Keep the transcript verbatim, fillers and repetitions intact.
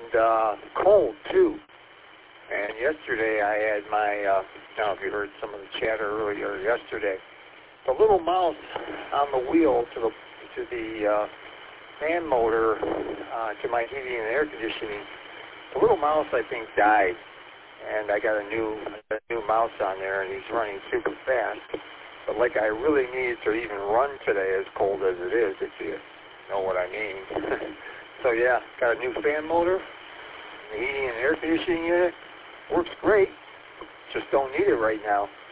and uh, cold too. And yesterday I had my, uh, I don't know if you heard some of the chatter earlier yesterday, the little mouse on the wheel to the to the uh, fan motor uh, to my heating and air conditioning. The little mouse, I think, died, and I got a new a new mouse on there, and he's running super fast. But like I really needed to even run today, as cold as it is, if you know what I mean. So yeah, got a new fan motor, the heating and air conditioning unit. Works great, just don't need it right now.